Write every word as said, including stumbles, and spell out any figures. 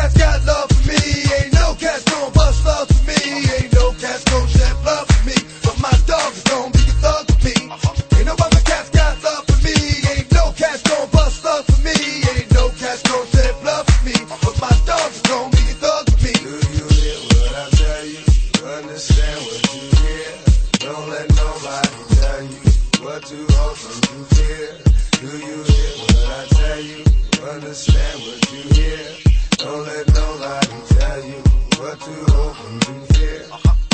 cats got love for me. Ain't no cats gon' bust love for me. Ain't no cats gon' shed blood for me. But my dog is gon' be a thug for me. Ain't no other cats got love for me. Ain't no cats gon' bust love for me. Ain't no cats gon' shed blood for me. But my dog is gon' be a thug for me. Do you hear what I tell you? Understand what you hear. Don't let nobody tell you what to hope and to fear. Do you hear what I tell you? Understand what you hear. Don't let nobody tell you what to hope and to fear.